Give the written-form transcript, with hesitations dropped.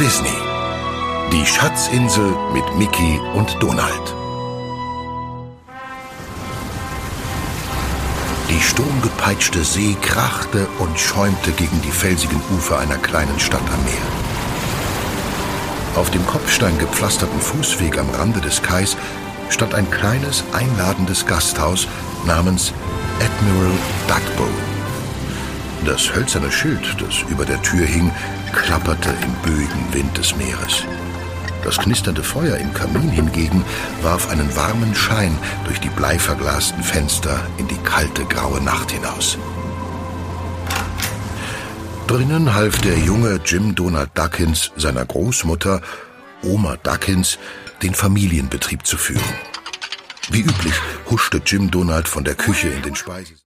Disney. Die Schatzinsel mit Mickey und Donald. Die sturmgepeitschte See krachte und schäumte gegen die felsigen Ufer einer kleinen Stadt am Meer. Auf dem kopfsteingepflasterten Fußweg am Rande des Kais stand ein kleines, einladendes Gasthaus namens Admiral Dugbow. Das hölzerne Schild, das über der Tür hing, klapperte im böigen Wind des Meeres. Das knisternde Feuer im Kamin hingegen warf einen warmen Schein durch die bleiverglasten Fenster in die kalte, graue Nacht hinaus. Drinnen half der junge Jim Donald Duckins seiner Großmutter, Oma Duckins, den Familienbetrieb zu führen. Wie üblich huschte Jim Donald von der Küche in den Speisesaal.